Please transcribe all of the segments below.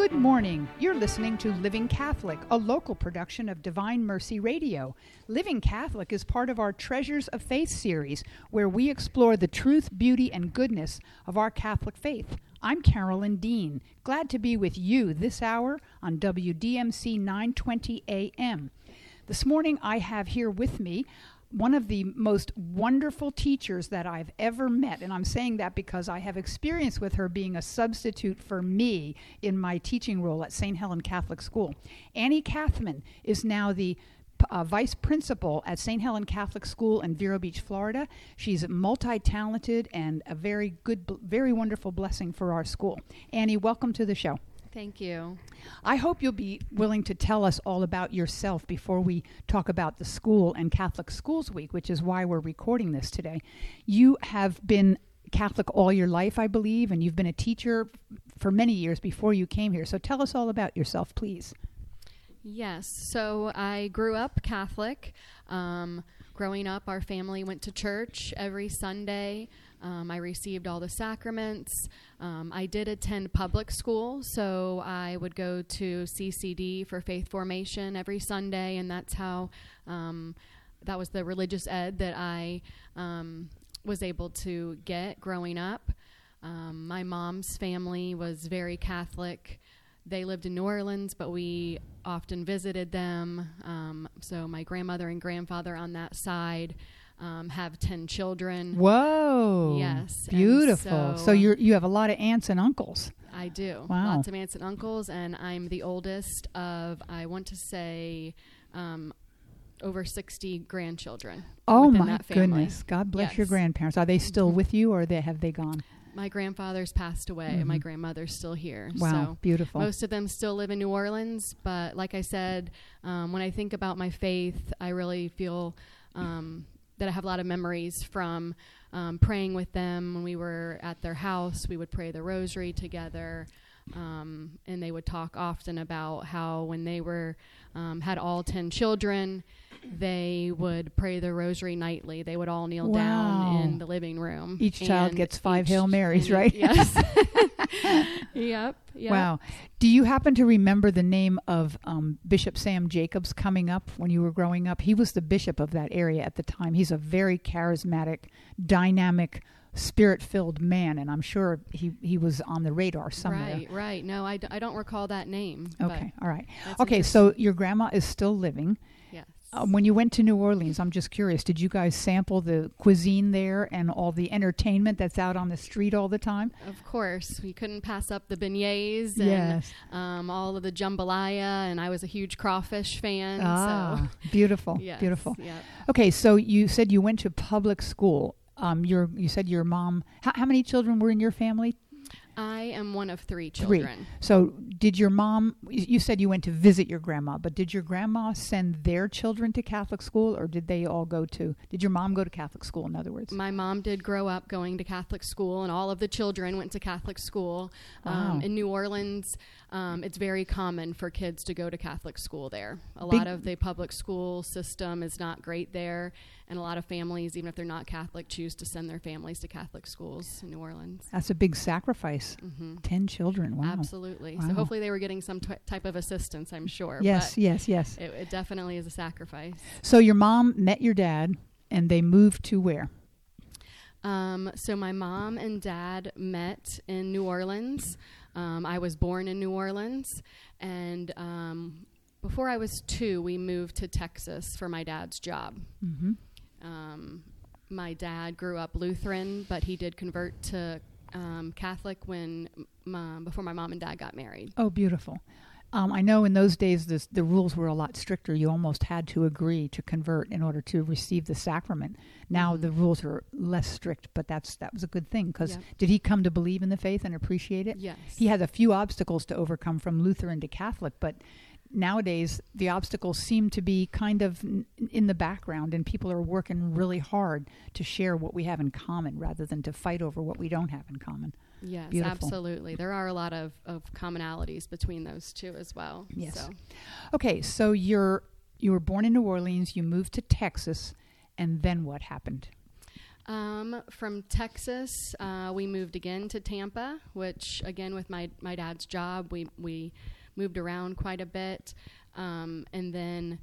Good morning. You're listening to Living Catholic, a local production of Divine Mercy Radio. Living Catholic is part of our Treasures of Faith series, where we explore the truth, beauty, and goodness of our Catholic faith. I'm Carolyn Dean. Glad to be with you this hour on WDMC 920 AM. This morning I have here with me one of the most wonderful teachers that I've ever met, and I'm saying that because I have experience with her being a substitute for me in my teaching role at St. Helen Catholic School. Annie Kathman is now the vice principal at St. Helen Catholic School in Vero Beach, Florida. She's multi-talented and a very good, very wonderful blessing for our school. Annie, welcome to the show. Thank you. I hope you'll be willing to tell us all about yourself before we talk about the school and Catholic Schools Week, which is why we're recording this today. You have been Catholic all your life, I believe, and you've been a teacher for many years before you came here. So tell us all about yourself, please. Yes. So I grew up Catholic. Growing up, our family went to church every Sunday. I received all the sacraments. I did attend public school, so I would go to CCD for faith formation every Sunday, and that's how that was the religious ed that I was able to get growing up. My mom's family was very Catholic. They lived in New Orleans, but we often visited them. So my grandmother and grandfather on that side have 10 children. Whoa. Yes. Beautiful. So you have a lot of aunts and uncles. I do. Wow. Lots of aunts and uncles, and I'm the oldest of, I want to say, over 60 grandchildren. Oh, my that family. goodness. God bless Yes. your grandparents. Are they still with you, or have they gone? My grandfather's passed away, and my grandmother's still here. Wow, so beautiful. Most of them still live in New Orleans, but like I said, when I think about my faith, I really feel that I have a lot of memories from praying with them. When we were at their house, we would pray the rosary together, and they would talk often about how when they were had all 10 children, they would pray the rosary nightly. They would all kneel down in the living room. Each child gets 5 Hail Marys, right? Yes. Yep. Wow. Do you happen to remember the name of Bishop Sam Jacobs coming up when you were growing up? He was the bishop of that area at the time. He's a very charismatic, dynamic, spirit-filled man, and I'm sure he was on the radar somewhere. Right. No, I don't recall that name. Okay, all right. Okay, so your grandma is still living. Yes. When you went to New Orleans, I'm just curious, did you guys sample the cuisine there and all the entertainment that's out on the street all the time? Of course. We couldn't pass up the beignets and all of the jambalaya, and I was a huge crawfish fan. So. Beautiful, Yes, beautiful. Yep. Okay, so you said you went to public school. You said your mom, how many children were in your family? I am one of 3 children. 3. So did your mom, you said you went to visit your grandma, but did your grandma send their children to Catholic school, or did they all did your mom go to Catholic school, in other words? My mom did grow up going to Catholic school, and all of the children went to Catholic school. Wow. In New Orleans, it's very common for kids to go to Catholic school there. A lot of the public school system is not great there, and a lot of families, even if they're not Catholic, choose to send their families to Catholic schools in New Orleans. That's a big sacrifice. 10 children, wow. Absolutely. Wow. So hopefully they were getting some type of assistance, I'm sure. Yes. It definitely is a sacrifice. So your mom met your dad, and they moved to where? So my mom and dad met in New Orleans. I was born in New Orleans, and before I was 2, we moved to Texas for my dad's job. Mm-hmm. My dad grew up Lutheran, but he did convert to Catholic before my mom and dad got married. Oh, beautiful. I know in those days the rules were a lot stricter. You almost had to agree to convert in order to receive the sacrament. Now the rules are less strict, but that was a good thing, because did he come to believe in the faith and appreciate it? Yes. He had a few obstacles to overcome from Lutheran to Catholic, but nowadays the obstacles seem to be kind of in the background, and people are working really hard to share what we have in common rather than to fight over what we don't have in common. Yes, Beautiful. absolutely. There are a lot of commonalities between those two as well. Yes. So. Okay, so you were born in New Orleans, you moved to Texas, and then what happened? From Texas, we moved again to Tampa, which again with my dad's job, we moved around quite a bit. And then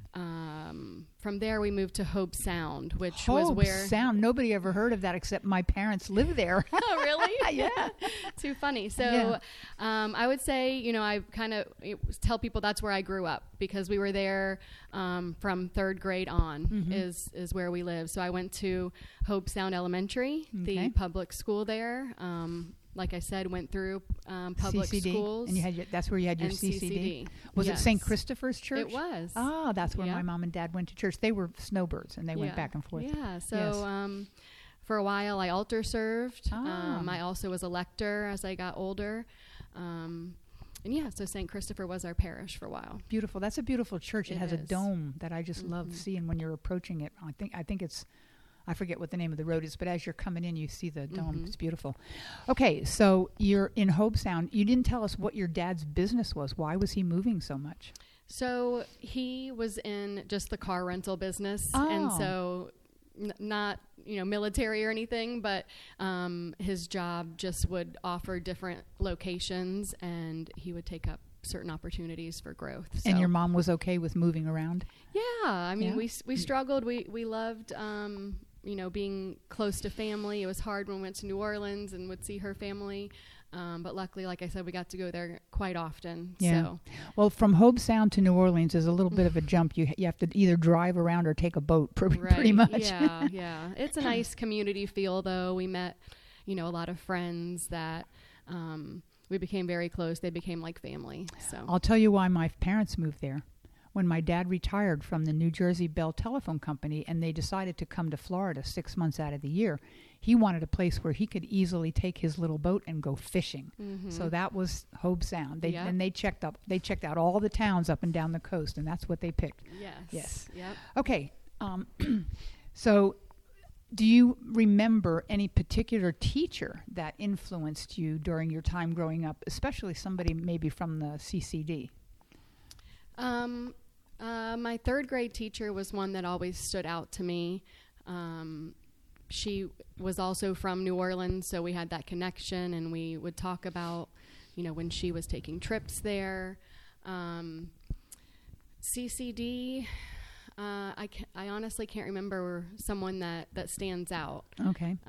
from there we moved to Hobe Sound, which was where... Hobe Sound. Nobody ever heard of that except my parents live there. Oh, really? Yeah. Too funny. So Yeah. I would say, I kind of tell people that's where I grew up, because we were there from third grade on is where we live. So I went to Hobe Sound Elementary, the public school there. Like I said, went through public CCD. schools. And that's where you had your and CCD. Was Yes. it St. Christopher's Church? It was. Ah, that's where Yeah. my mom and dad went to church. They were snowbirds, and they went Yeah. back and forth. Yeah. So Yes. for a while, I altar served. Ah. I also was a lector as I got older. And yeah, so St. Christopher was our parish for a while. Beautiful. That's a beautiful church. It It has a is. dome that I just love seeing when you're approaching it. I think it's, I forget what the name of the road is, but as you're coming in, you see the dome. It's beautiful. Okay, so you're in Hobe Sound. You didn't tell us what your dad's business was. Why was he moving so much? So he was in just the car rental business, and Oh. so not military or anything, but his job just would offer different locations, and he would take up certain opportunities for growth. So. And your mom was okay with moving around? Yeah, I mean, Yeah. we struggled. We loved, being close to family. It was hard when we went to New Orleans and would see her family. But luckily, like I said, we got to go there quite often. Yeah. So. Well, from Hobe Sound to New Orleans is a little bit of a jump. You have to either drive around or take a boat, pretty much. Yeah, yeah. It's a nice community feel, though. We met, a lot of friends that we became very close. They became like family. So. I'll tell you why my parents moved there. When my dad retired from the New Jersey Bell Telephone Company and they decided to come to Florida 6 months out of the year, he wanted a place where he could easily take his little boat and go fishing. So that was Hobe Sound. And they checked out all the towns up and down the coast, and that's what they picked. Yes. Yep. Okay. So do you remember any particular teacher that influenced you during your time growing up, especially somebody maybe from the CCD? My third grade teacher was one that always stood out to me. She was also from New Orleans, so we had that connection, and we would talk about, when she was taking trips there. CCD, I honestly can't remember someone that stands out. Okay.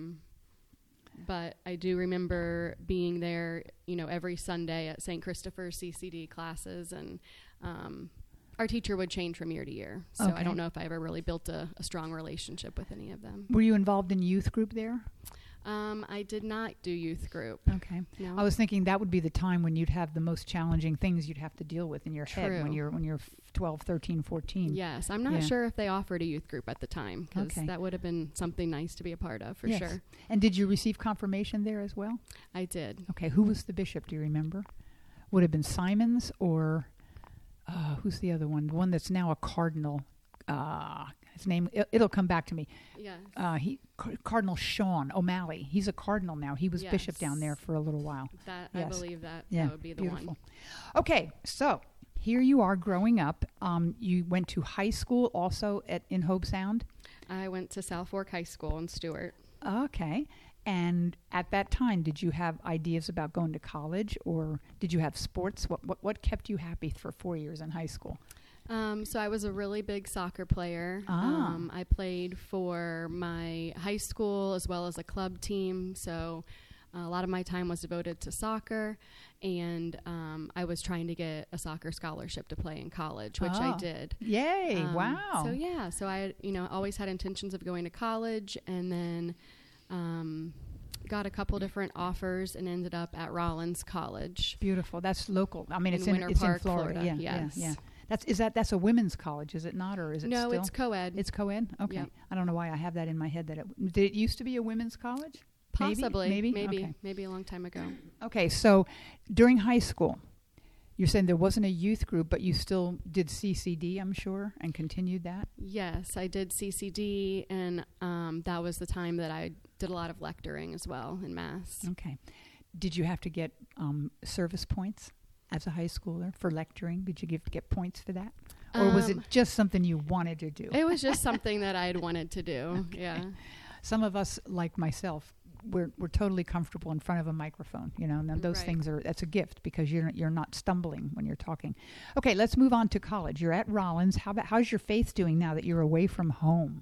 But I do remember being there, every Sunday at St. Christopher's CCD classes, and our teacher would change from year to year. So Okay. I don't know if I ever really built a strong relationship with any of them. Were you involved in youth group there? I did not do youth group. Okay. No. I was thinking that would be the time when you'd have the most challenging things you'd have to deal with in your head True. when you're 12, 13, 14. Yes, I'm not Yeah. sure if they offered a youth group at the time, because Okay. that would have been something nice to be a part of, for Yes. sure. And did you receive confirmation there as well? I did. Okay. Who was the bishop? Do you remember? Would it have been Simons or who's the other one? The one that's now a cardinal. His name, it'll come back to me. Yes. Cardinal Sean O'Malley. He's a cardinal now. He was bishop down Yes. there for a little while. I Yes. believe that would be the beautiful. one. Okay, so here you are growing up. You went to high school also in Hobe Sound? I went to South Fork High School in Stuart. Okay. And at that time, did you have ideas about going to college, or did you have sports? What kept you happy for 4 years in high school? So I was a really big soccer player. Ah. I played for my high school as well as a club team. So a lot of my time was devoted to soccer, and I was trying to get a soccer scholarship to play in college, which I did. Yay! Wow. So I always had intentions of going to college, and then got a couple different offers and ended up at Rollins College. Beautiful. That's local. I mean, In it's Winter in Park, Florida. Florida. Yeah, Yes. yeah. That's a women's college, is it not, or is it No, still? it's co-ed. It's co-ed? Okay. Yep. I don't know why I have that in my head. Did it used to be a women's college? Possibly. Okay. Maybe a long time ago. Okay, so during high school, you're saying there wasn't a youth group, but you still did CCD, I'm sure, and continued that? Yes, I did CCD, and that was the time that I did a lot of lecturing as well in Mass. Okay. Did you have to get service points as a high schooler for lecturing? Did you get points for that? Or was it just something you wanted to do? It was just something that I had wanted to do. Okay. Yeah. Some of us, like myself, we're totally comfortable in front of a microphone, and those Right. things that's a gift because you're not stumbling when you're talking. Okay, let's move on to college. You're at Rollins. How's your faith doing now that you're away from home?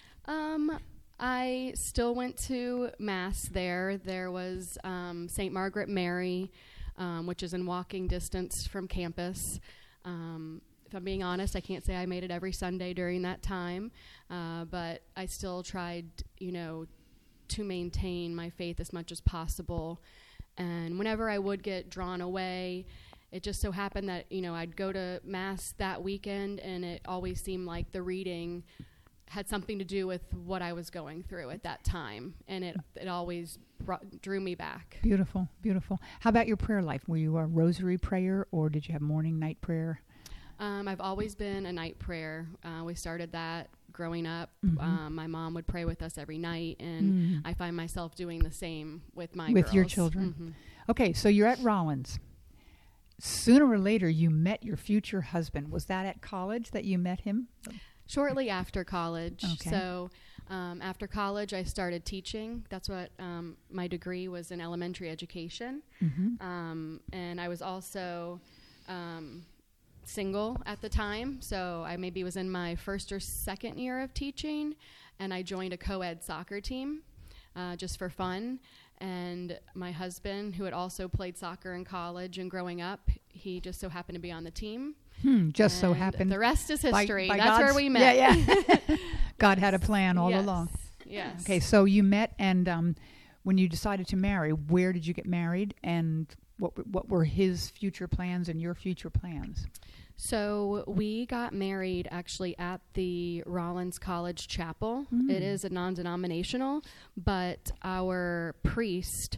I still went to Mass there. There was St. Margaret Mary, which is in walking distance from campus. If I'm being honest, I can't say I made it every Sunday during that time, but I still tried, to maintain my faith as much as possible. And whenever I would get drawn away, it just so happened that, I'd go to Mass that weekend, and it always seemed like the reading had something to do with what I was going through at that time, and it always drew me back. Beautiful, beautiful. How about your prayer life? Were you a rosary prayer, or did you have morning, night prayer? I've always been a night prayer. We started that growing up. Mm-hmm. My mom would pray with us every night, and I find myself doing the same with my with girls. your children. Okay, so you're at Rollins. Sooner or later, you met your future husband. Was that at college that you met him? Shortly after college. Okay. So after college, I started teaching. That's what my degree was, in elementary education. And I was also single at the time. So I maybe was in my first or second year of teaching, and I joined a co-ed soccer team just for fun. And my husband, who had also played soccer in college and growing up, he just so happened to be on the team. Just so And happened. the rest is history. By That's God's, where we met. Yeah. God had a plan all Yes. along. Yes. Okay, so you met, and when you decided to marry, where did you get married, and what were his future plans and your future plans? So we got married actually at the Rollins College Chapel. It is a non-denominational, but our priest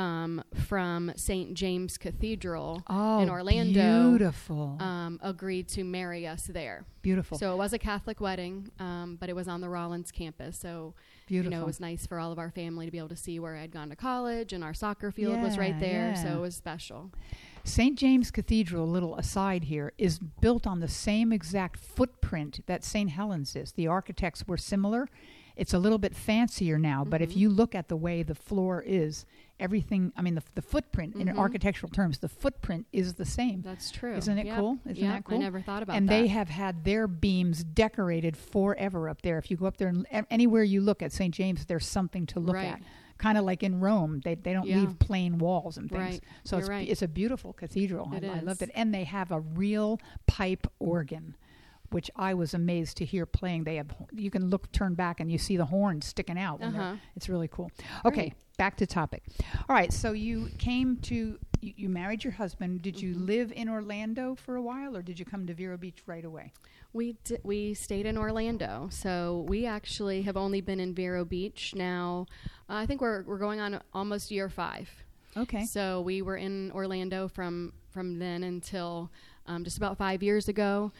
from St. James Cathedral in Orlando beautiful. Agreed to marry us there. Beautiful. So it was a Catholic wedding, but it was on the Rollins campus. So Beautiful. it was nice for all of our family to be able to see where I'd gone to college, and our soccer field was right there. Yeah. So it was special. St. James Cathedral, a little aside here, is built on the same exact footprint that St. Helens is. The architects were similar. It's a little bit fancier now, but if you look at the way the floor is, everything, the footprint, in architectural terms, the footprint is the same. That's true. Isn't it cool? Isn't that cool? I never thought about and that. they have had their beams decorated forever up there. If you go up there, and anywhere you look at St. James, there's something to look Right. at. Kind of like in Rome, they don't Yeah. leave plain walls and things. Right. So You're right. it's a beautiful cathedral. It I is. loved it. And they have a real pipe organ, which I was amazed to hear playing. They have, you can turn back, and you see the horns sticking out. It's really cool. Okay, Great. back to topic. All right, so you came to, you married your husband. Did you live in Orlando for a while, or did you come to Vero Beach right away? We stayed in Orlando, so we actually have only been in Vero Beach now. I think we're going on almost year 5. Okay. So we were in Orlando from then until just about 5 years ago.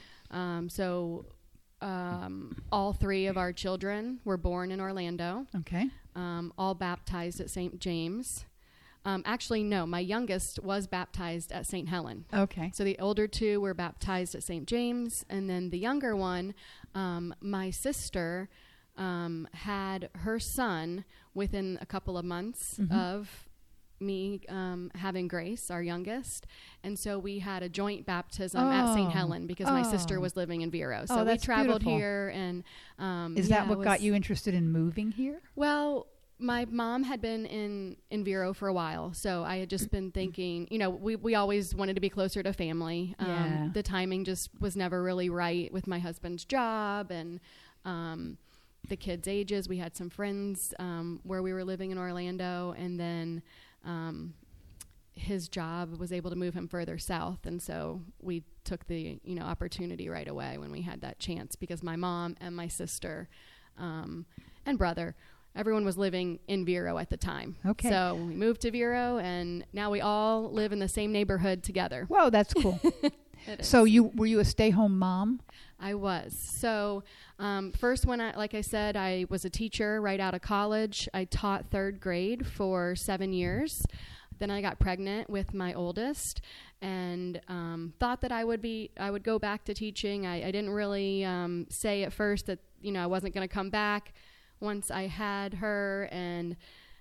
All 3 of our children were born in Orlando. Okay. All baptized at St. James. Actually, no, my youngest was baptized at St. Helen. Okay. So the older 2 were baptized at St. James, and then the younger one, my sister, had her son within a couple of months of me having Grace, our youngest. And so we had a joint baptism at St. Helen because my sister was living in Vero. So we that's traveled beautiful. here. And Is that what got you interested in moving here? Well, my mom had been in Vero for a while, so I had just been thinking, we always wanted to be closer to family. Yeah. The timing just was never really right with my husband's job and the kids' ages. We had some friends where we were living in Orlando, and then his job was able to move him further south, and so we took the opportunity right away when we had that chance, because my mom and my sister and brother, everyone was living in Vero at the time. Okay. So we moved to Vero, and now we all live in the same neighborhood together. Whoa, that's cool. It is. So were you a stay-home mom? I was. So first, like I said, I was a teacher right out of college. I taught 3rd grade for 7 years. Then I got pregnant with my oldest, and thought that I would go back to teaching. I didn't really say at first that I wasn't going to come back. once I had her and,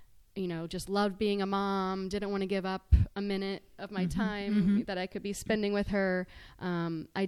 just loved being a mom, didn't want to give up a minute of my time that I could be spending with her, we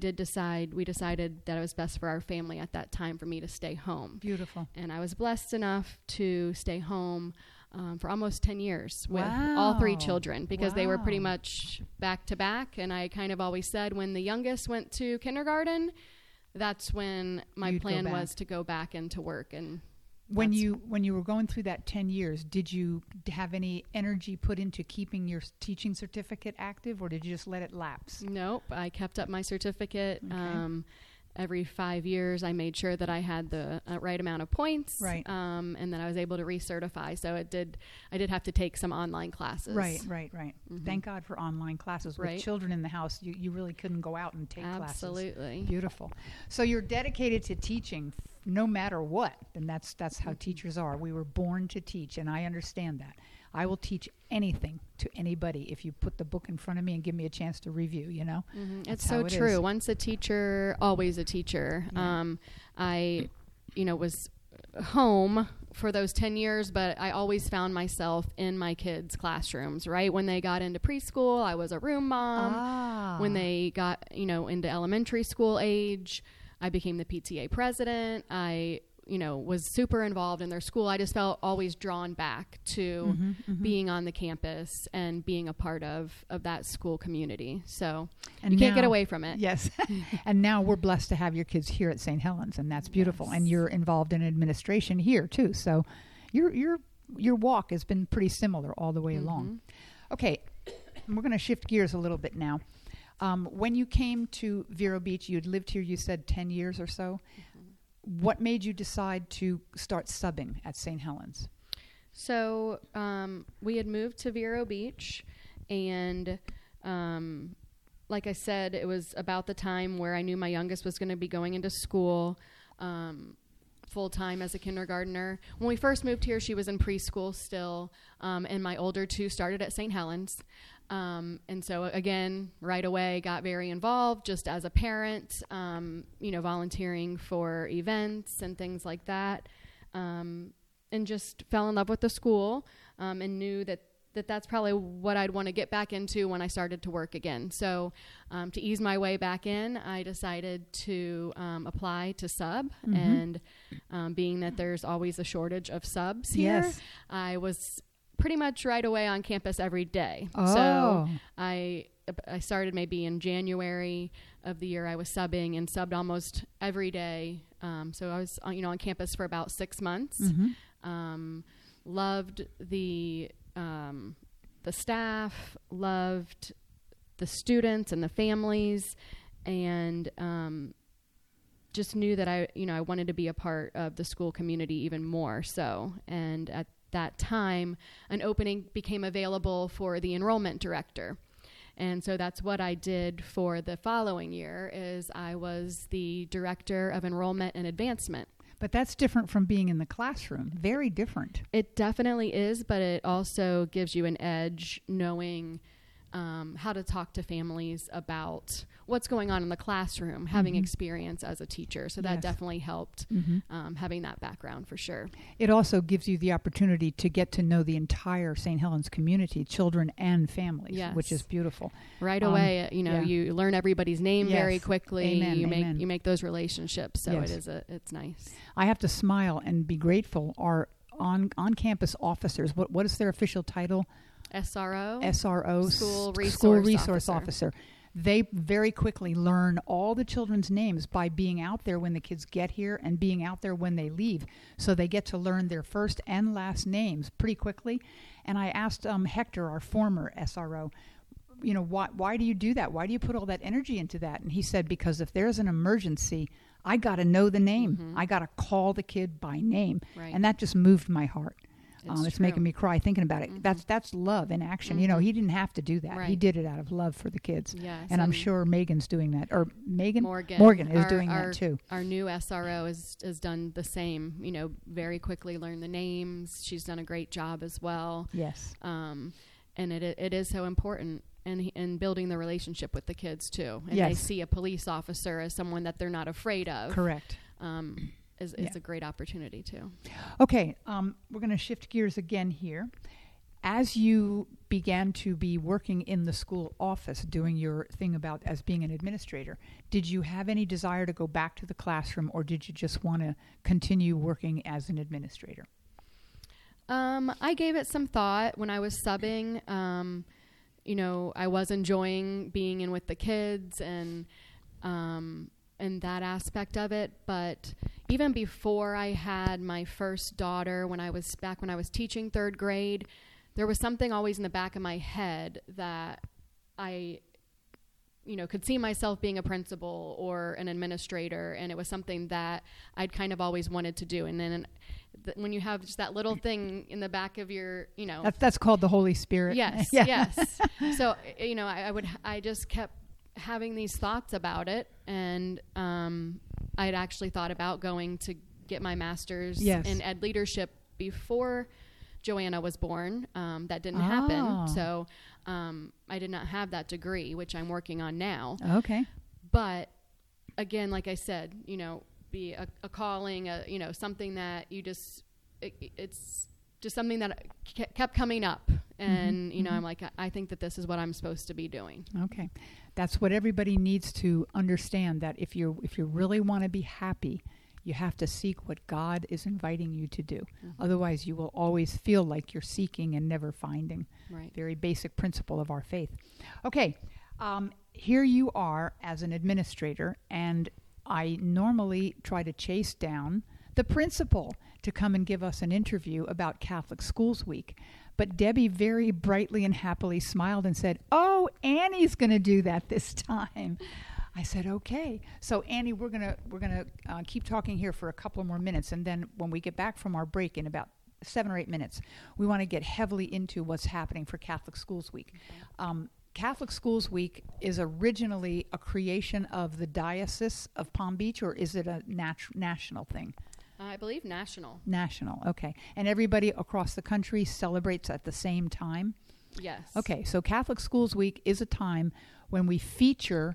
decided that it was best for our family at that time for me to stay home. Beautiful. And I was blessed enough to stay home for almost 10 years with all 3 children, because they were pretty much back to back. And I kind of always said when the youngest went to kindergarten, that's when my plan was to go back into work. And when you were going through that 10 years, did you have any energy put into keeping your teaching certificate active, or did you just let it lapse? Nope. I kept up my certificate. Okay. Every 5 years, I made sure that I had the right amount of points, right. And that I was able to recertify. So I did have to take some online classes. Right. Mm-hmm. Thank God for online classes. With children in the house, you really couldn't go out and take classes. Absolutely. Beautiful. So you're dedicated to teaching no matter what, and that's how teachers are. We were born to teach, and I understand that. I will teach anything to anybody if you put the book in front of me and give me a chance to review, It's so true. Once a teacher, always a teacher. Yeah. I was home for those 10 years, but I always found myself in my kids' classrooms, right? When they got into preschool, I was a room mom. When they got, into elementary school age, I became the PTA president. I was super involved in their school. I just felt always drawn back to being on the campus and being a part of that school community. So you can't get away from it. Yes. And now we're blessed to have your kids here at St. Helens, and that's beautiful. Yes. And you're involved in administration here too. So your walk has been pretty similar all the way along. Okay. We're going to shift gears a little bit now. When you came to Vero Beach, you'd lived here, you said 10 years or so. What made you decide to start subbing at St. Helens? So we had moved to Vero Beach, and like I said, it was about the time where I knew my youngest was going to be going into school full-time as a kindergartner. When we first moved here, she was in preschool still, and my older 2 started at St. Helens. And so again, right away got very involved just as a parent, volunteering for events and things like that. And just fell in love with the school, and knew that's probably what I'd want to get back into when I started to work again. So, to ease my way back in, I decided to, apply to sub, and, being that there's always a shortage of subs here, I was pretty much right away on campus every day. Oh. So I started maybe in January of the year I was subbing, and subbed almost every day. So I was on campus for about 6 months. Loved the staff, loved the students and the families, and just knew that I wanted to be a part of the school community even more so. And at that time, an opening became available for the enrollment director. And so that's what I did for the following year, is I was the director of enrollment and advancement. But that's different from being in the classroom. Very different. It definitely is, but it also gives you an edge knowing how to talk to families about what's going on in the classroom, having experience as a teacher. So that definitely helped, having that background for sure. It also gives you the opportunity to get to know the entire St. Helens community, children and families, which is beautiful. Right away, you learn everybody's name very quickly. Amen. You make those relationships. So it's nice. I have to smile and be grateful. Our on-campus officers, what is their official title? SRO, School Resource Officer. They very quickly learn all the children's names by being out there when the kids get here and being out there when they leave. So they get to learn their first and last names pretty quickly. And I asked Hector, our former SRO, why do you do that? Why do you put all that energy into that? And he said, because if there's an emergency, I got to know the name. I got to call the kid by name. Right. And that just moved my heart. It's making me cry thinking about it. That's love in action. He didn't have to do that. Right. He did it out of love for the kids. Yes, and I'm sure Megan's doing that. Or Morgan is doing that too. Our new SRO has done the same. Very quickly learned the names. She's done a great job as well. Yes. And it is so important. And building the relationship with the kids too. And they see a police officer as someone that they're not afraid of. Correct. is a great opportunity too. Okay, we're going to shift gears again here. As you began to be working in the school office, doing your thing about as being an administrator, did you have any desire to go back to the classroom, or did you just want to continue working as an administrator? I gave it some thought when I was subbing. I was enjoying being in with the kids and that aspect of it. But even before I had my first daughter, when I was teaching third grade, there was something always in the back of my head that I, could see myself being a principal or an administrator, and it was something that I'd kind of always wanted to do. And then when you have just that little thing in the back of your, That's called the Holy Spirit. Yes, Yeah. yes. So, I just kept having these thoughts about it, and I'd actually thought about going to get my master's in ed leadership before Joanna was born. That didn't happen. So I did not have that degree, which I'm working on now. Okay. But again, like I said, be a calling, something that you just, it's just something that kept coming up. And, I'm like, I think that this is what I'm supposed to be doing. Okay. That's what everybody needs to understand, that if you really want to be happy, you have to seek what God is inviting you to do. Mm-hmm. Otherwise, you will always feel like you're seeking and never finding. Right. Very basic principle of our faith. Okay, here you are as an administrator, and I normally try to chase down the principal to come and give us an interview about Catholic Schools Week. But Debbie very brightly and happily smiled and said, "Oh, Annie's going to do that this time." I said, okay. So Annie, we're gonna keep talking here for a couple more minutes, and then when we get back from our break in about 7 or 8 minutes, we want to get heavily into what's happening for Catholic Schools Week. Okay. Catholic Schools Week is originally a creation of the Diocese of Palm Beach, or is it a national thing? I believe national. National, okay. And everybody across the country celebrates at the same time? Yes. Okay, so Catholic Schools Week is a time when we feature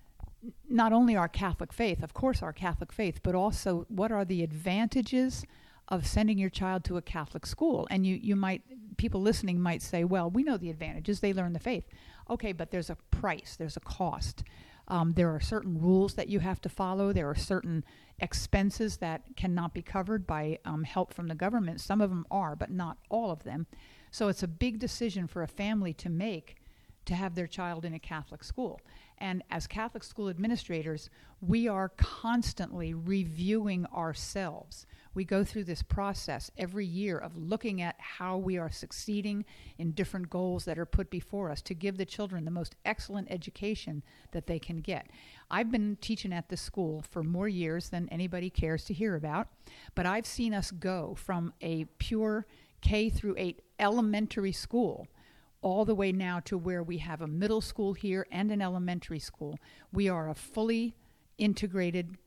not only our Catholic faith, of course our Catholic faith, but also what are the advantages of sending your child to a Catholic school. And people listening might say, well, we know the advantages, they learn the faith. Okay, but there's a price, there's a cost. There are certain rules that you have to follow. There are certain expenses that cannot be covered by help from the government. Some of them are, but not all of them. So it's a big decision for a family to make to have their child in a Catholic school. And as Catholic school administrators, we are constantly reviewing ourselves. We go through this process every year of looking at how we are succeeding in different goals that are put before us to give the children the most excellent education that they can get. I've been teaching at this school for more years than anybody cares to hear about, but I've seen us go from a pure K through 8 elementary school all the way now to where we have a middle school here and an elementary school. We are a fully integrated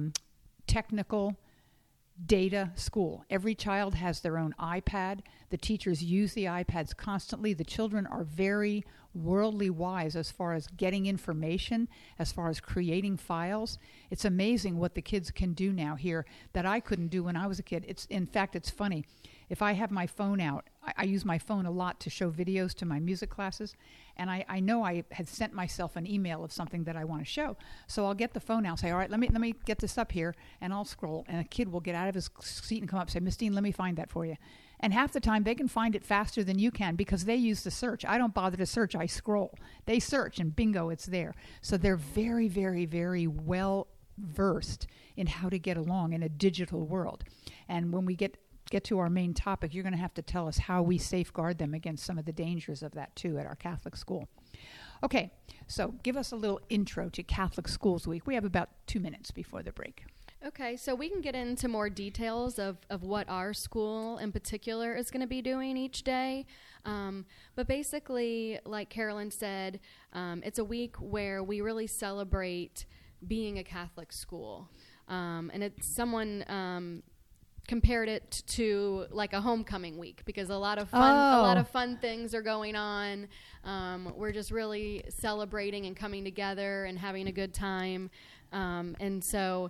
technical data school. Every child has their own iPad. The teachers use the iPads constantly. The children are very worldly wise as far as getting information, as far as creating files. It's amazing what the kids can do now here that I couldn't do when I was a kid. In fact, it's funny. If I have my phone out, I use my phone a lot to show videos to my music classes, and I know I had sent myself an email of something that I want to show. So I'll get the phone out and say, all right, let me get this up here, and I'll scroll, and a kid will get out of his seat and come up and say, Miss Dean, let me find that for you. And half the time they can find it faster than you can because they use the search. I don't bother to search, I scroll. They search, and bingo, it's there. So they're very, very, very well versed in how to get along in a digital world. And when we get to our main topic, you're going to have to tell us how we safeguard them against some of the dangers of that too at our Catholic school. Okay, so give us a little intro to Catholic Schools Week. We have about 2 minutes before the break. Okay, so we can get into more details of what our school in particular is going to be doing each day. But basically, like Carolyn said, it's a week where we really celebrate being a Catholic school. And it's someone compared it to like a homecoming week because a lot of fun things are going on. We're just really celebrating and coming together and having a good time. And so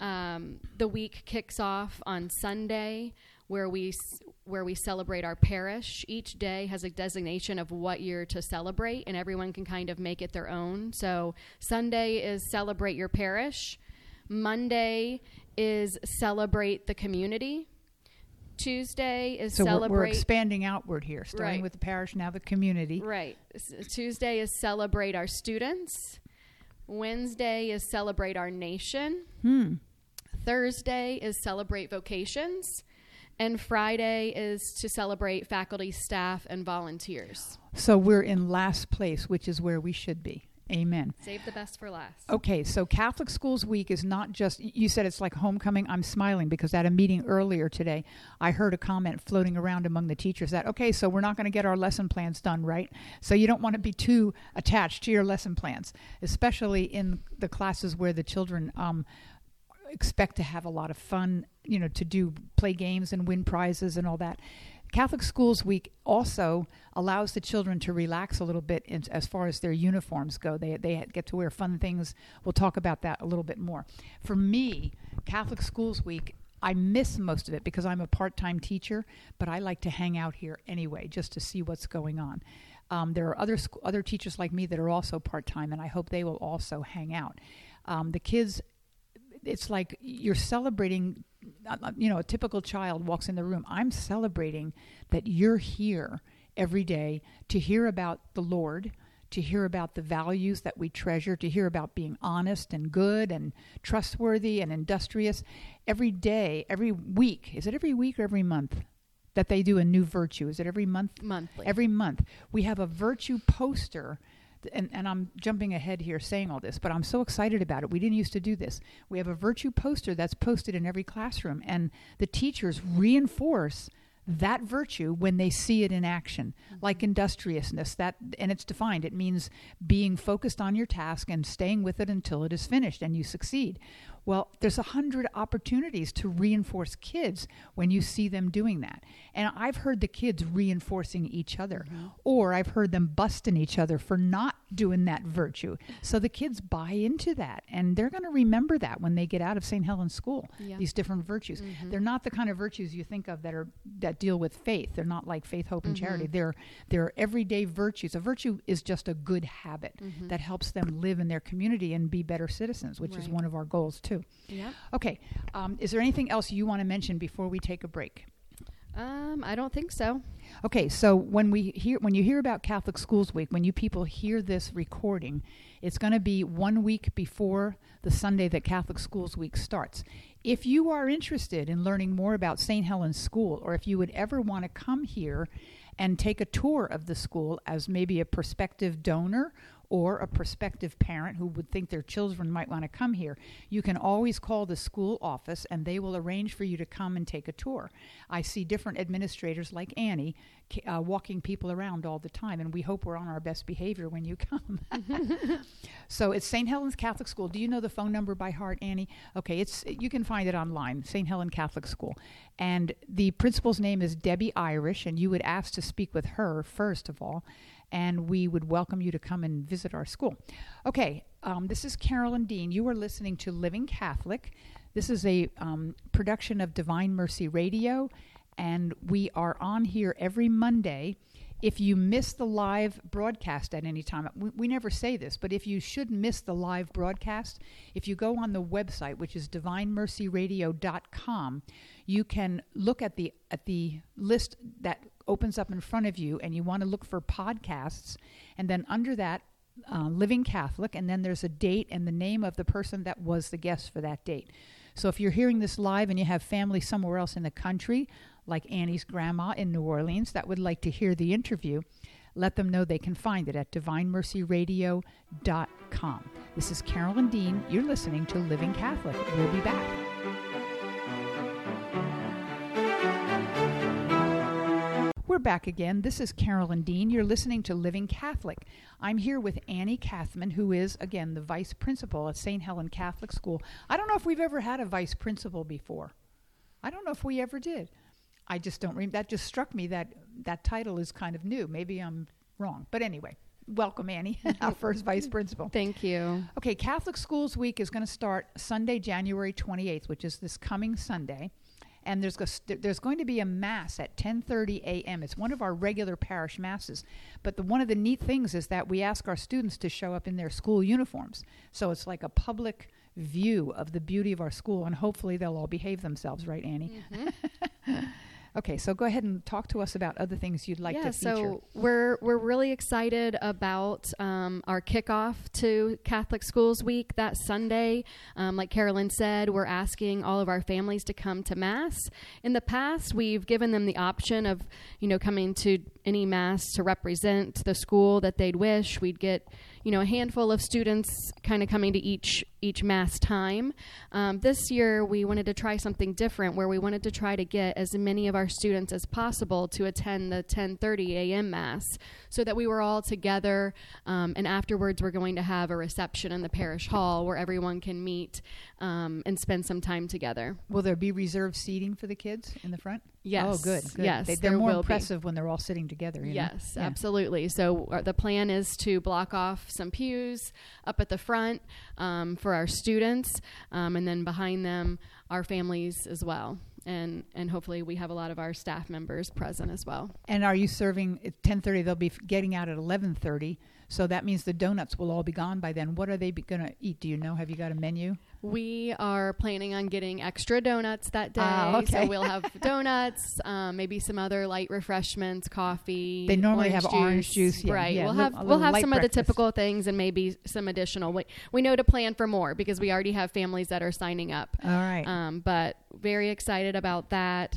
the week kicks off on Sunday, where we celebrate our parish. Each day has a designation of what you're to celebrate, and everyone can kind of make it their own. So Sunday is celebrate your parish. Monday is celebrate the community. Tuesday is celebrate. So we're expanding outward here, starting Right. with the parish, now the community. Right. Tuesday is celebrate our students. Wednesday is celebrate our nation. Thursday is celebrate vocations. And Friday is to celebrate faculty, staff, and volunteers. So we're in last place, which is where we should be. Amen. Save the best for last. Okay, so Catholic Schools Week is not just, you said it's like homecoming. I'm smiling because at a meeting earlier today, I heard a comment floating around among the teachers that, okay, so we're not going to get our lesson plans done, right? So you don't want to be too attached to your lesson plans, especially in the classes where the children expect to have a lot of fun, to play games and win prizes and all that. Catholic Schools Week also allows the children to relax a little bit as far as their uniforms go. They get to wear fun things. We'll talk about that a little bit more. For me, Catholic Schools Week, I miss most of it because I'm a part-time teacher, but I like to hang out here anyway just to see what's going on. There are other teachers like me that are also part-time, and I hope they will also hang out. The kids, it's like you're celebrating. A typical child walks in the room. I'm celebrating that you're here every day to hear about the Lord, to hear about the values that we treasure, to hear about being honest and good and trustworthy and industrious. Every day, every week. Is it every week or every month that they do a new virtue? Is it every month? Monthly. Every month. We have a virtue poster. And I'm jumping ahead here saying all this, but I'm so excited about it. We didn't used to do this. We have a virtue poster that's posted in every classroom, and the teachers reinforce that virtue when they see it in action, like industriousness. And it's defined. It means being focused on your task and staying with it until it is finished and you succeed. Well, there's 100 opportunities to reinforce kids when you see them doing that. And I've heard the kids reinforcing each other, or I've heard them busting each other for not doing that virtue. So the kids buy into that, and they're going to remember that when they get out of St. Helens School, these different virtues. They're not the kind of virtues you think of that deal with faith. They're not like faith, hope, and charity. They're everyday virtues. A virtue is just a good habit that helps them live in their community and be better citizens, which is one of our goals too. Yeah. Okay. Is there anything else you want to mention before we take a break? I don't think so. Okay, so when you hear about Catholic Schools Week, when you people hear this recording, it's going to be 1 week before the Sunday that Catholic Schools Week starts. If you are interested in learning more about St. Helens School, or if you would ever want to come here and take a tour of the school as maybe a prospective donor or a prospective parent who would think their children might want to come here, you can always call the school office and they will arrange for you to come and take a tour. I see different administrators like Annie walking people around all the time, and we hope we're on our best behavior when you come. So it's St. Helens Catholic School. Do you know the phone number by heart, Annie? Okay, you can find it online, St. Helen Catholic School. And the principal's name is Debbie Irish, and you would ask to speak with her first of all, and we would welcome you to come and visit our school. Okay, this is Carolyn Dean. You are listening to Living Catholic. This is a production of Divine Mercy Radio, and we are on here every Monday. If you miss the live broadcast at any time, we never say this, but if you should miss the live broadcast, if you go on the website, which is divinemercyradio.com, you can look at the list that opens up in front of you, and you want to look for podcasts, and then under that, Living Catholic, and then there's a date and the name of the person that was the guest for that date. So if you're hearing this live and you have family somewhere else in the country, like Annie's grandma in New Orleans, that would like to hear the interview, let them know they can find it at divinemercyradio.com. This is Carolyn Dean. You're listening to Living Catholic. We'll be back. We're back again. This is Carolyn Dean. You're listening to Living Catholic. I'm here with Annie Kathman, who is, again, the vice principal at St. Helen Catholic School. I don't know if we've ever had a vice principal before. I don't know if we ever did. I just don't remember. That just struck me that title is kind of new. Maybe I'm wrong. But anyway, Welcome, Annie, our first vice principal. Thank you. Okay, Catholic Schools Week is going to start Sunday, January 28th, which is this coming Sunday. And there's going to be a mass at 10:30 a.m. It's one of our regular parish masses. But one of the neat things is that we ask our students to show up in their school uniforms. So it's like a public view of the beauty of our school, and hopefully they'll all behave themselves, right, Annie? Mm-hmm. Okay, so go ahead and talk to us about other things you'd like to feature. So we're really excited about our kickoff to Catholic Schools Week that Sunday. Like Carolyn said, we're asking all of our families to come to Mass. In the past, we've given them the option of, coming to any Mass to represent the school that they'd wish. We'd get, a handful of students kind of coming to each Mass time. This year, we wanted to try something different where we wanted to try to get as many of our students as possible to attend the 10:30 a.m. Mass so that we were all together. And afterwards, we're going to have a reception in the parish hall where everyone can meet and spend some time together. Will there be reserved seating for the kids in the front? Yes. Oh, good. Yes, they're more impressive when they're all sitting together. Yes, yeah. Absolutely. So the plan is to block off some pews up at the front for our students, and then behind them, our families as well. And hopefully we have a lot of our staff members present as well. And are you serving at 10:30? They'll be getting out at 11:30. So that means the donuts will all be gone by then. What are they going to eat? Do you know? Have you got a menu? We are planning on getting extra donuts that day. Okay. So we'll have donuts, maybe some other light refreshments, coffee. They normally have orange juice. Yeah, right. Yeah, we'll have some breakfast. of the typical things and maybe some additional. We know to plan for more because we already have families that are signing up. All right. But very excited about that.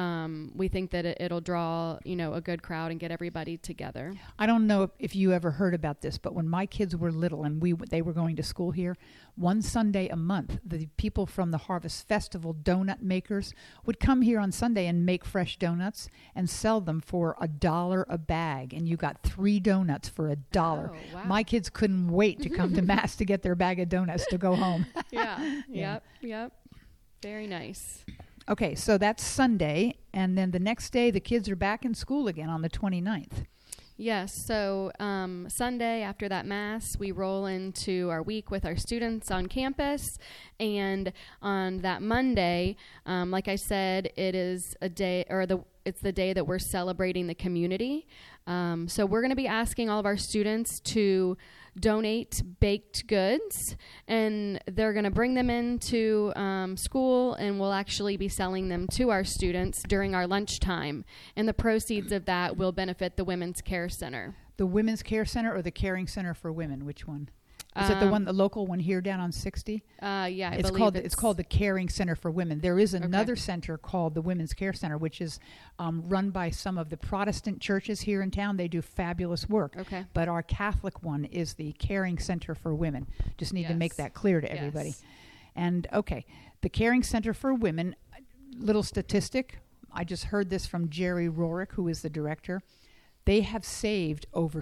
We think that it'll draw, a good crowd and get everybody together. I don't know if you ever heard about this, but when my kids were little and they were going to school here, one Sunday a month, the people from the Harvest Festival donut makers would come here on Sunday and make fresh donuts and sell them for $1 a bag. And you got 3 donuts for $1. Oh, wow. My kids couldn't wait to come to Mass to get their bag of donuts to go home. Yeah. Yep. Very nice. Okay, so that's Sunday, and then the next day the kids are back in school again on the 29th. Yes, so Sunday after that Mass, we roll into our week with our students on campus, and on that Monday, like I said, it is a day, it's the day that we're celebrating the community. So we're going to be asking all of our students to donate baked goods, and they're going to bring them into school, and we'll actually be selling them to our students during our lunchtime. And the proceeds of that will benefit the Women's Care Center. The Women's Care Center or the Caring Center for Women? Which one? Is it the local one here down on 60? Yeah, it's called the Caring Center for Women. There is another center called the Women's Care Center, which is run by some of the Protestant churches here in town. They do fabulous work. Okay. But our Catholic one is the Caring Center for Women. Just need to make that clear to everybody. Yes. And, the Caring Center for Women, little statistic. I just heard this from Jerry Rorick, who is the director. They have saved over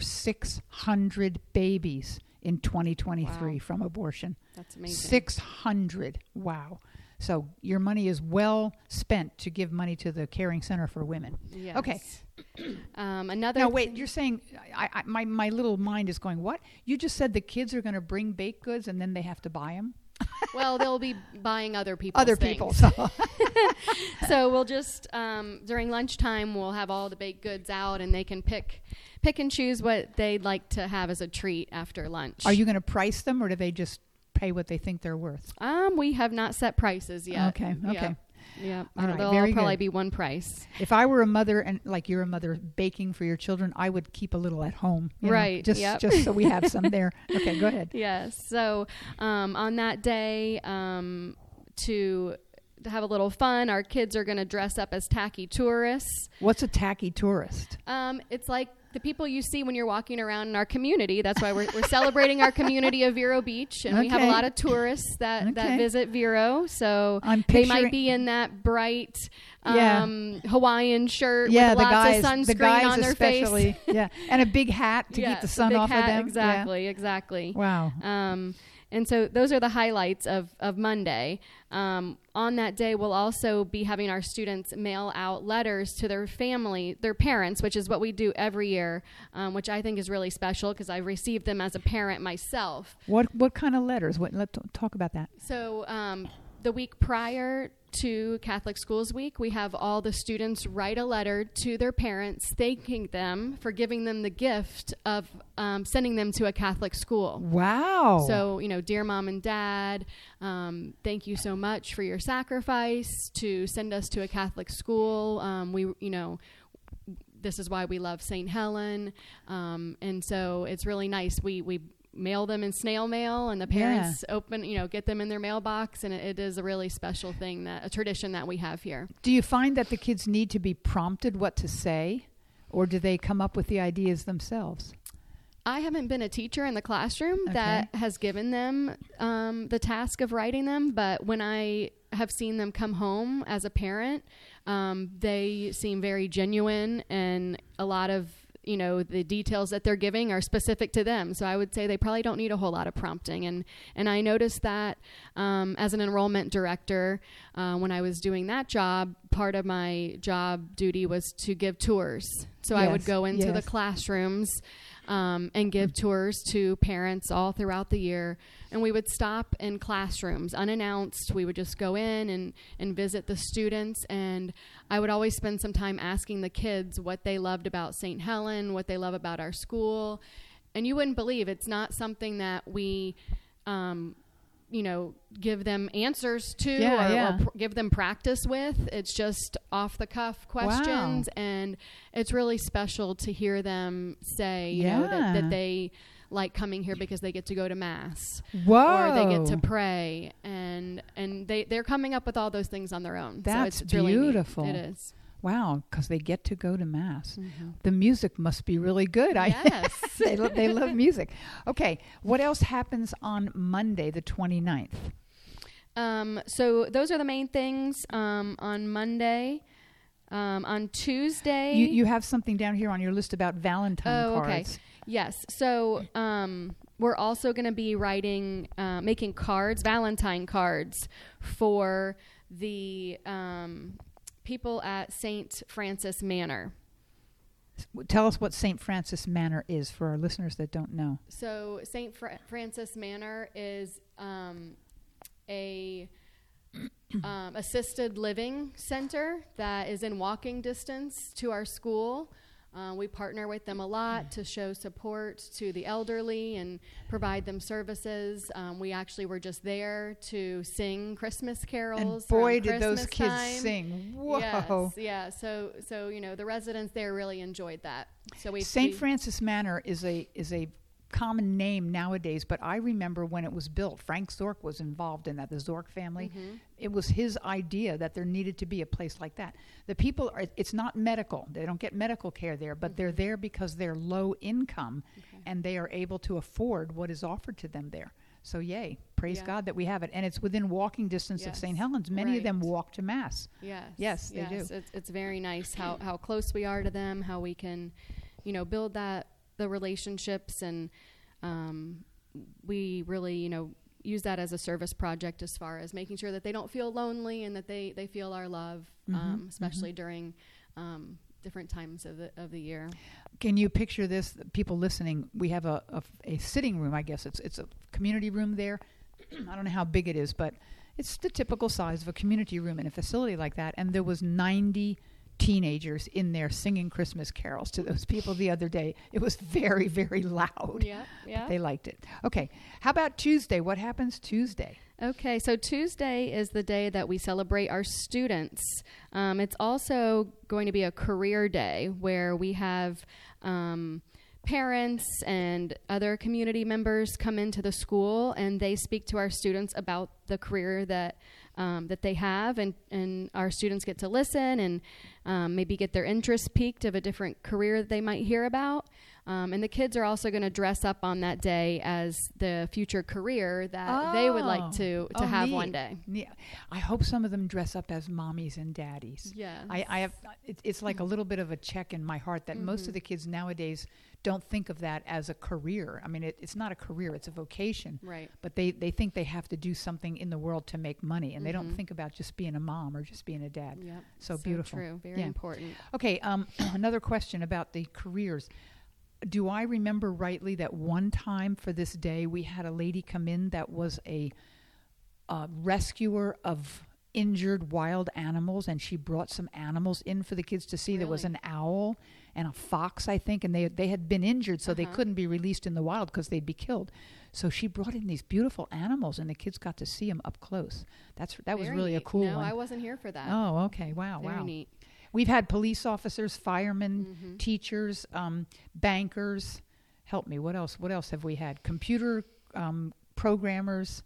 600 babies in 2023 from abortion. That's amazing. 600. Wow. So your money is well spent to give money to the Caring Center for Women. Yes. Okay. Now wait, you're saying, my little mind is going, what? You just said the kids are going to bring baked goods and then they have to buy them? Well, they'll be buying other people's people. So we'll just, during lunchtime, we'll have all the baked goods out, and they can pick and choose what they'd like to have as a treat after lunch. Are you going to price them, or do they just pay what they think they're worth? We have not set prices yet. Okay. Yeah. All right, They'll very probably good. be one price. If I were a mother, and like you're a mother baking for your children, I would keep a little at home. Right. Just so we have some there. Okay, go ahead. Yes. So on that day, to have a little fun, our kids are going to dress up as tacky tourists. What's a tacky tourist? It's like the people you see when you're walking around in our community. That's why we're celebrating our community of Vero Beach, and we have a lot of tourists that visit Vero. So they might be in that bright Hawaiian shirt with lots of sunscreen on their face. Yeah, and a big hat to keep the sun off of them. Exactly. Wow. And so those are the highlights of Monday. On that day, we'll also be having our students mail out letters to their family, their parents, which is what we do every year, which I think is really special because I've received them as a parent myself. What kind of letters? Let's talk about that. So the week prior to Catholic Schools Week, we have all the students write a letter to their parents thanking them for giving them the gift of sending them to a Catholic school. Wow. So, dear mom and dad, thank you so much for your sacrifice to send us to a Catholic school. This is why we love St. Helen. And so it's really nice. We mail them in snail mail, and the parents get them in their mailbox, and it is a really special thing, a tradition that we have here. Do you find that the kids need to be prompted what to say, or do they come up with the ideas themselves? I haven't been a teacher in the classroom that has given them the task of writing them, but when I have seen them come home as a parent, they seem very genuine, and a lot of the details that they're giving are specific to them. So I would say they probably don't need a whole lot of prompting. And I noticed that as an enrollment director, when I was doing that job, part of my job duty was to give tours. So I would go into the classrooms and give tours to parents all throughout the year. And we would stop in classrooms unannounced. We would just go in and visit the students. And I would always spend some time asking the kids what they loved about St. Helen, what they love about our school. And you wouldn't believe it's not something that we give them answers to or give them practice with. It's just off the cuff questions. Wow. And it's really special to hear them say, that they like coming here because they get to go to Mass. Whoa. Or they get to pray. And they're coming up with all those things on their own. That's so it's beautiful. Really neat. It is. Wow, because they get to go to Mass. Mm-hmm. The music must be really good. Yes. They love music. Okay, what else happens on Monday, the 29th? So those are the main things on Monday. On Tuesday... You have something down here on your list about Valentine cards. Okay. Yes. So we're also going to be making cards, Valentine cards, for the... people at St. Francis Manor. Tell us what St. Francis Manor is for our listeners that don't know. So St. Francis Manor is a assisted living center that is in walking distance to our school. We partner with them a lot to show support to the elderly and provide them services. We actually were just there to sing Christmas carols. And boy, did Christmas those kids time. sing. Whoa. Yes, yeah. So the residents there really enjoyed that. So St. Francis Manor is a common name nowadays, but I remember when it was built, Frank Zork was involved in that, the Zork family. Mm-hmm. It was his idea that there needed to be a place like that. The people it's not medical. They don't get medical care there, but they're there because they're low income and they are able to afford what is offered to them there. So yay, praise God that we have it. And it's within walking distance of St. Helens. Many of them walk to Mass. Yes, they do. It's very nice how close we are to them, how we can, build the relationships, and we really, use that as a service project as far as making sure that they don't feel lonely and that they feel our love, especially during different times of the year. Can you picture this? People listening, we have a sitting room, I guess. It's a community room there. I don't know how big it is, but it's the typical size of a community room in a facility like that. And there was 90 teenagers in there singing Christmas carols to those people the other day. It was very, very loud. Yeah. They liked it. Okay. How about Tuesday? What happens Tuesday? Okay, so Tuesday is the day that we celebrate our students. It's also going to be a career day where we have parents and other community members come into the school and they speak to our students about the career that they have, and our students get to listen and maybe get their interest piqued of a different career that they might hear about. And the kids are also going to dress up on that day as the future career that they would like to have neat. one day. Yeah. I hope some of them dress up as mommies and daddies. Yes. I have. It's like a little bit of a check in my heart that most of the kids nowadays don't think of that as a career. I mean, it's not a career; it's a vocation. Right. But they think they have to do something in the world to make money, and they don't think about just being a mom or just being a dad. Yep. So beautiful. True. Very important. Okay. Another question about the careers. Do I remember rightly that one time for this day we had a lady come in that was a rescuer of injured wild animals, and she brought some animals in for the kids to see. Really? There was an owl and a fox, I think, and they had been injured, so they couldn't be released in the wild because they'd be killed. So she brought in these beautiful animals, and the kids got to see them up close. That was really neat. a cool No, one. I wasn't here for that. Oh, okay. Wow, Very wow. neat. We've had police officers, firemen, teachers, bankers. Help me. What else? What else have we had? Computer programmers,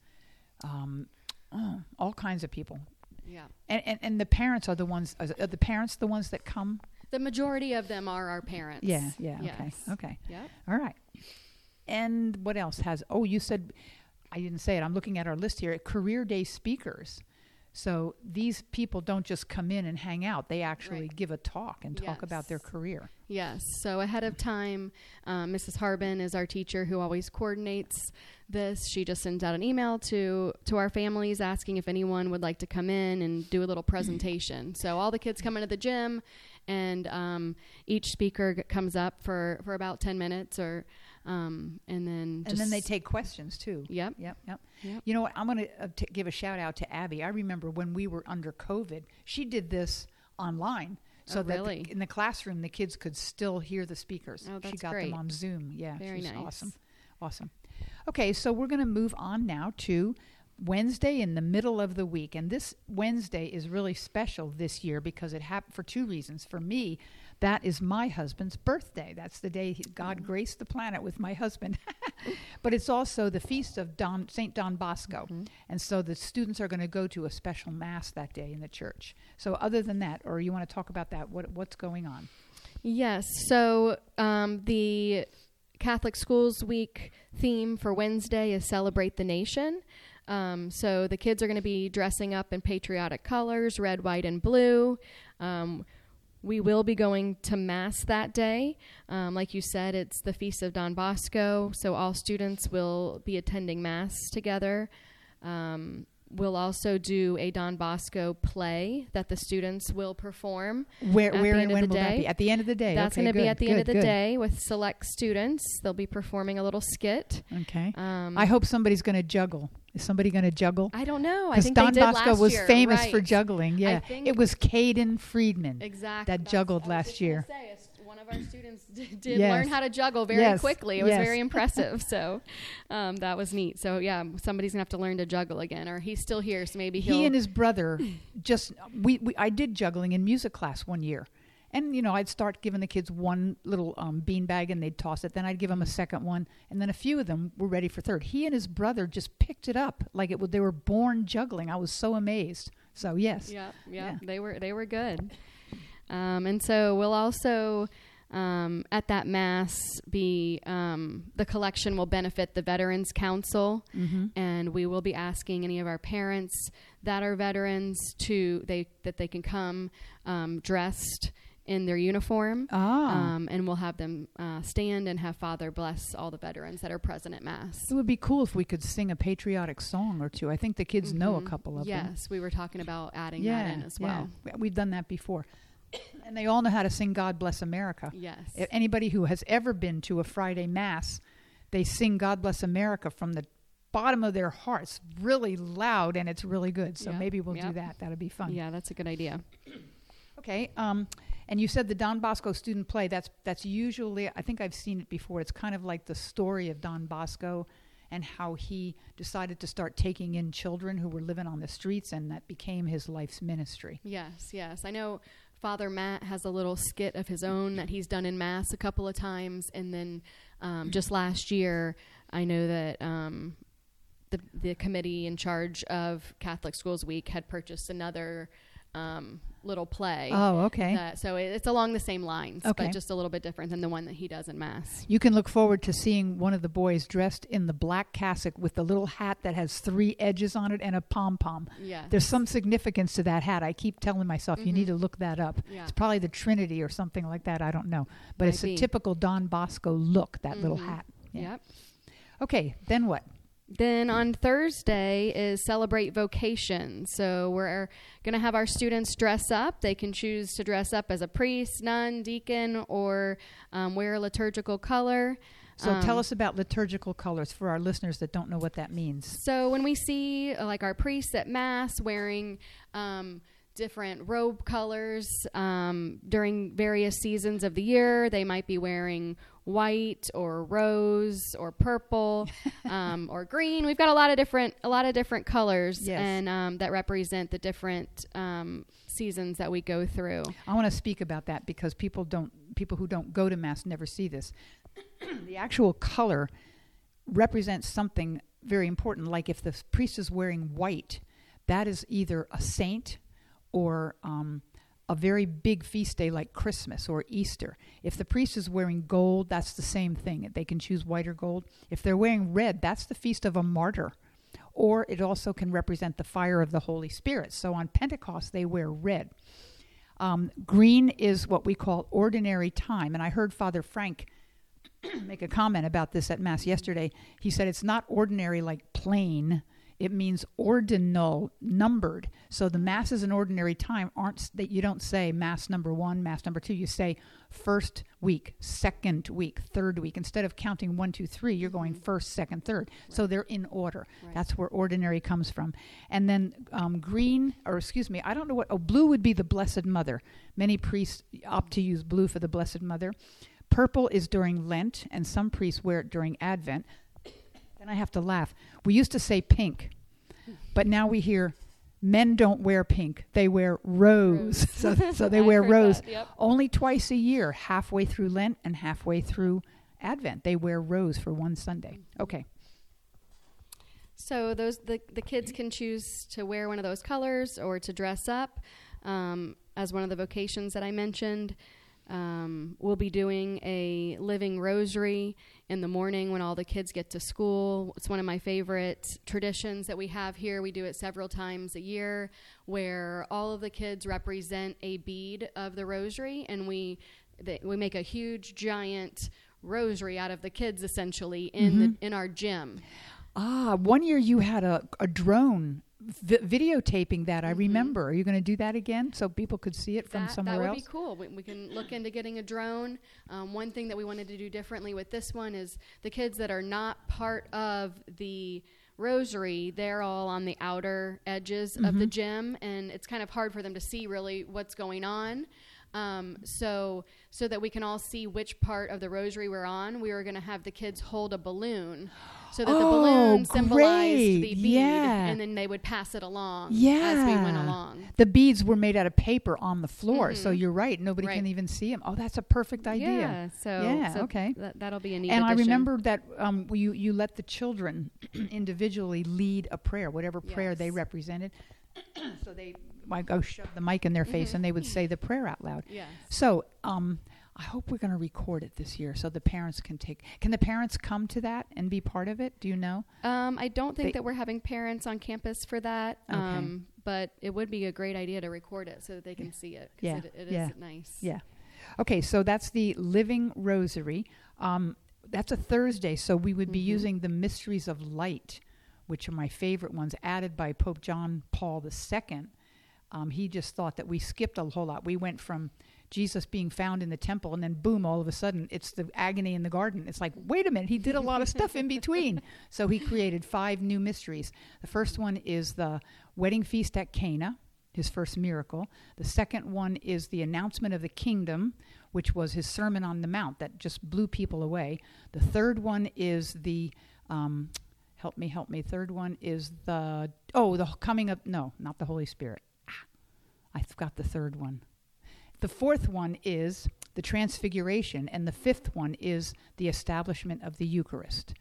all kinds of people. Yeah. And the parents are the ones. Are the parents the ones that come? The majority of them are our parents. Yeah. Yes. Okay. Yep. All right. And what else has? Oh, you said, I didn't say it. I'm looking at our list here. Career Day speakers. So these people don't just come in and hang out. They actually give a talk and talk about their career. Yes. So ahead of time, Mrs. Harbin is our teacher who always coordinates this. She just sends out an email to our families asking if anyone would like to come in and do a little presentation. So all the kids come into the gym, and each speaker comes up for about 10 minutes or and then they take questions too. Yep. You know what? I'm going to give a shout out to Abby. I remember when we were under COVID, she did this online. So that in the classroom, the kids could still hear the speakers. Oh, that's she got great. them on Zoom. Yeah, Very she's nice. Awesome. Okay, so we're going to move on now to Wednesday in the middle of the week. And this Wednesday is really special this year because it happened for two reasons. For me, that is my husband's birthday. That's the day God graced the planet with my husband. But it's also the feast of St. Don Bosco. And so the students are going to go to a special mass that day in the church. So other than that, or you want to talk about that, what's going on? Yes. So the Catholic Schools Week theme for Wednesday is Celebrate the Nation. So the kids are going to be dressing up in patriotic colors, red, white, and blue. We will be going to Mass that day. Like you said, it's the Feast of Don Bosco, so all students will be attending Mass together. We'll also do a Don Bosco play that the students will perform. Where and when will that be? At the end of the day? That's going to be at the end of the day with select students. They'll be performing a little skit. Okay. I hope somebody's going to juggle. Is somebody going to juggle? I don't know. Because Don Bosco was famous for juggling. Yeah. It was Caden Friedman that juggled last year. One of our students did learn how to juggle very quickly. It was very impressive. So that was neat. So yeah, somebody's gonna have to learn to juggle again, or he's still here, so maybe he and his brother I did juggling in music class one year. And, I'd start giving the kids one little beanbag and they'd toss it. Then I'd give them a second one. And then a few of them were ready for third. He and his brother just picked it up like they were born juggling. I was so amazed. So, yes. Yeah. They were good. And so we'll also, at that Mass, the collection will benefit the Veterans Council. And we will be asking any of our parents that are veterans that they can come dressed in their uniform, and we'll have them stand and have Father bless all the veterans that are present at Mass. It would be cool if we could sing a patriotic song or two. I think the kids know a couple of them. Yes, we were talking about adding that in as well. Yeah. We've done that before. And they all know how to sing God Bless America. Yes. Anybody who has ever been to a Friday Mass, they sing God Bless America from the bottom of their hearts really loud, and it's really good. So maybe we'll do that. That'll be fun. Yeah, that's a good idea. Okay. And you said the Don Bosco student play, that's usually, I think I've seen it before. It's kind of like the story of Don Bosco and how he decided to start taking in children who were living on the streets, and that became his life's ministry. Yes. I know Father Matt has a little skit of his own that he's done in Mass a couple of times. And then just last year, I know that the committee in charge of Catholic Schools Week had purchased another little play. Oh, okay. So it's along the same lines, Okay. but just a little bit different than the one that he does in Mass. You can look forward to seeing one of the boys dressed in the black cassock with the little hat that has 3 edges on it and a pom-pom. Yes. There's some significance to that hat. I keep telling myself, you need to look that up. Yeah. It's probably the Trinity or something like that. I don't know. But Might it's be. a typical Don Bosco look, that little hat. Yeah. Yep. Okay, then what? Then on Thursday is Celebrate Vocation. So we're going to have our students dress up. They can choose to dress up as a priest, nun, deacon, or wear a liturgical color. So tell us about liturgical colors for our listeners that don't know what that means. So when we see like our priests at Mass wearing different robe colors during various seasons of the year, they might be wearing white or rose or purple or green. We've got a lot of different colors, Yes. and that represent the different seasons that we go through. I want to speak about that because people who don't go to Mass never see this. The actual color represents something very important. Like if the priest is wearing white, that is either a saint or a very big feast day like Christmas or Easter. If the priest is wearing gold, that's the same thing. They can choose white or gold. If they're wearing red, that's the feast of a martyr. Or it also can represent the fire of the Holy Spirit. So on Pentecost, they wear red. Green is what we call ordinary time. And I heard Father Frank make a comment about this at Mass yesterday. He said it's not ordinary like plain. It means ordinal, numbered. So the Masses in ordinary time aren't that you don't say Mass number 1, Mass number 2. You say first week, second week, third week. Instead of counting 1, 2, 3, you're going first, second, third. Right. So they're in order. Right. That's where ordinary comes from. And then I don't know what. Blue would be the Blessed Mother. Many priests opt to use blue for the Blessed Mother. Purple is during Lent, and some priests wear it during Advent. Then I have to laugh. We used to say pink, but now we hear men don't wear pink. They wear rose. So they wear rose. That, yep. Only twice a year, halfway through Lent and halfway through Advent. They wear rose for one Sunday. Okay. So the kids can choose to wear one of those colors or to dress up as one of the vocations that I mentioned. We'll be doing a living rosary in the morning when all the kids get to school. It's one of my favorite traditions that we have here. We do it several times a year where all of the kids represent a bead of the rosary, and we make a huge giant rosary out of the kids essentially in our gym. One year you had a drone videotaping that. I remember. Are you going to do that again so people could see it from somewhere else? That would be cool. We can look into getting a drone. One thing that we wanted to do differently with this one is the kids that are not part of the rosary, they're all on the outer edges of the gym, and it's kind of hard for them to see really what's going on. So that we can all see which part of the rosary we're on, we were going to have the kids hold a balloon so that the balloon symbolized the bead, and then they would pass it along as we went along. The beads were made out of paper on the floor, so you're right. Nobody can even see them. Oh, that's a perfect idea. So okay. That'll be a neat And addition. I remember that you let the children individually lead a prayer, whatever prayer they represented. So they might go shove the mic in their face and they would say the prayer out loud. Yes. So I hope we're going to record it this year so the parents can the parents come to that and be part of it? Do you know? I don't think that we're having parents on campus for that. Okay. But it would be a great idea to record it so that they can see it. Yeah. It is nice. Yeah. Okay, so that's the Living Rosary. That's a Thursday, so we would be using the Mysteries of Light, which are my favorite ones, added by Pope John Paul II. He just thought that we skipped a whole lot. We went from Jesus being found in the temple, and then boom, all of a sudden, it's the agony in the garden. It's like, wait a minute, he did a lot of stuff in between. So he created 5 new mysteries. The first one is the wedding feast at Cana, his first miracle. The second one is the announcement of the kingdom, which was his Sermon on the Mount that just blew people away. The third one is the... Help me. Third one is the coming of, no, not the Holy Spirit. I forgot the third one. The fourth one is the Transfiguration, and the fifth one is the establishment of the Eucharist.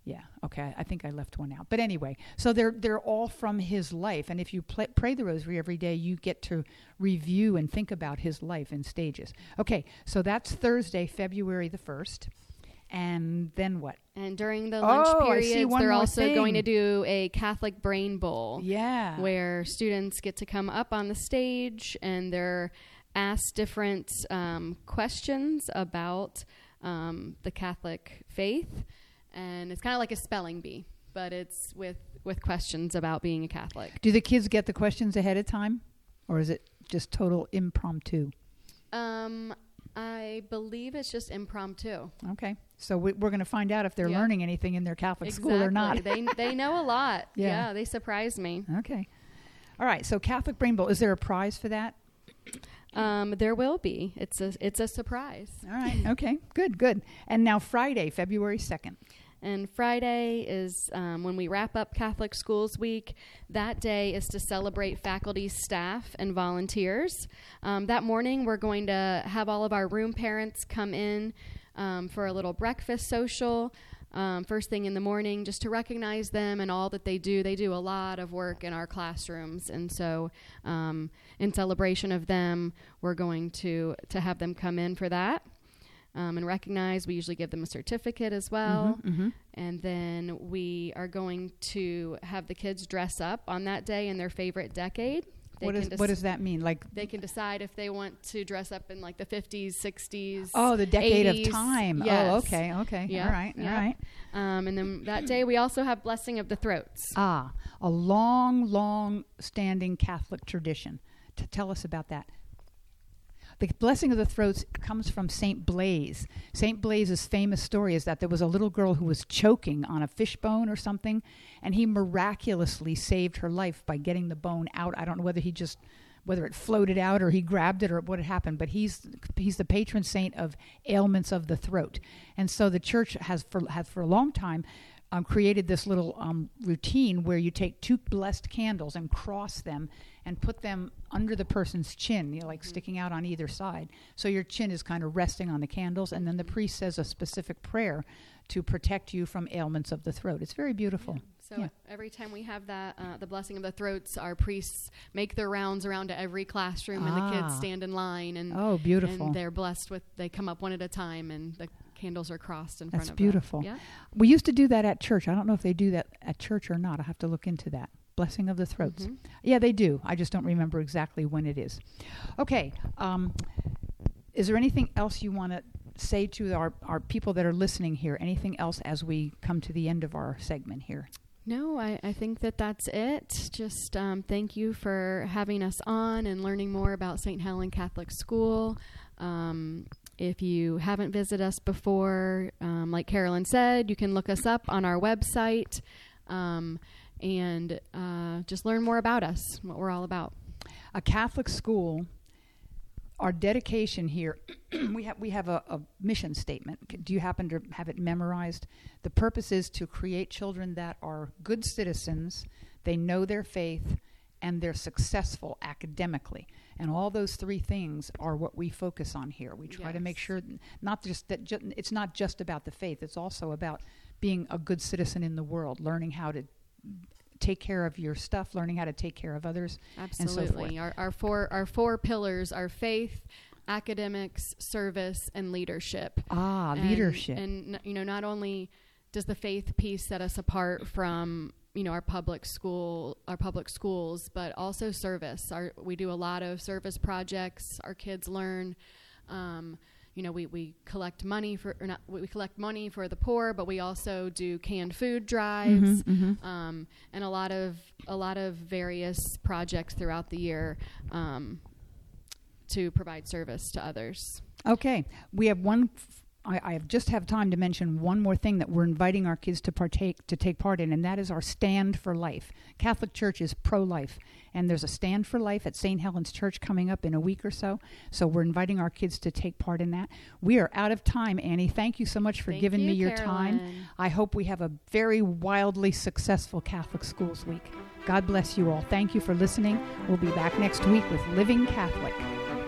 Yeah. Okay. I think I left one out. But anyway, so they're all from his life. And if you pray the rosary every day, you get to review and think about his life in stages. Okay. So that's Thursday, February the 1st. And then what? And during the lunch periods, they're also going to do a Catholic Brain Bowl. Yeah. Where students get to come up on the stage and they're asked different questions about the Catholic faith. And it's kind of like a spelling bee, but it's with questions about being a Catholic. Do the kids get the questions ahead of time? Or is it just total impromptu? I believe it's just impromptu. Okay. So we're going to find out if they're learning anything in their Catholic school or not. They know a lot. Yeah, they surprise me. Okay. All right. So Catholic Brain Bowl, is there a prize for that? There will be. It's a surprise. All right. Okay. Good. And now Friday, February 2nd. And Friday is when we wrap up Catholic Schools Week. That day is to celebrate faculty, staff, and volunteers. That morning, we're going to have all of our room parents come in for a little breakfast social. First thing in the morning, just to recognize them and all that they do. They do a lot of work in our classrooms. And so in celebration of them, we're going to have them come in for that. And recognize. We usually give them a certificate as well. And then we are going to have the kids dress up on that day in their favorite decade. What does that mean? Like they can decide if they want to dress up in like the 50s, 60s. Oh, the decade 80s. of time. Yes. Oh, okay. Yep. All right. And then that day we also have Blessing of the Throats. A long standing Catholic tradition. To tell us about that. The Blessing of the Throats comes from St. Blaise. St. Blaise's famous story is that there was a little girl who was choking on a fishbone or something, and he miraculously saved her life by getting the bone out. I don't know whether it floated out or he grabbed it or what had happened, but he's the patron saint of ailments of the throat. And so the church has for a long time created this little routine where you take 2 blessed candles and cross them and put them under the person's chin, like sticking out on either side. So your chin is kind of resting on the candles, and then the priest says a specific prayer to protect you from ailments of the throat. It's very beautiful. So every time we have that, the Blessing of the Throats, our priests make their rounds around to every classroom, and the kids stand in line. And beautiful. And they're blessed they come up one at a time, and the candles are crossed in front of them. That's beautiful. Yeah? We used to do that at church. I don't know if they do that at church or not. I'll have to look into that. Blessing of the Throats. Yeah, they do. I just don't remember exactly when it is. Okay. Is there anything else you want to say to our people that are listening here? Anything else as we come to the end of our segment here? No, I think that's it. Just thank you for having us on and learning more about St. Helen Catholic School. If you haven't visited us before, like Carolyn said, you can look us up on our website and just learn more about us, what we're all about. A Catholic school, our dedication here, we have a mission statement. Do you happen to have it memorized? The purpose is to create children that are good citizens, they know their faith, and they're successful academically. And all those 3 things are what we focus on here. We try to make sure not just that it's not just about the faith, it's also about being a good citizen in the world, learning how to take care of your stuff, learning how to take care of others. Absolutely. And so forth. Our 4 pillars are faith, academics, service, and leadership. Leadership. And not only does the faith piece set us apart from our public schools, but also service. We do a lot of service projects. Our kids learn. We collect money we collect money for the poor, but we also do canned food drives, and a lot of various projects throughout the year to provide service to others. Okay, we have one. I just have time to mention one more thing that we're inviting our kids to take part in, and that is our Stand for Life. Catholic Church is pro-life, and there's a Stand for Life at St. Helen's Church coming up in a week or so. So we're inviting our kids to take part in that. We are out of time, Annie. Thank you so much for giving me your time. I hope we have a very wildly successful Catholic Schools Week. God bless you all. Thank you for listening. We'll be back next week with Living Catholic.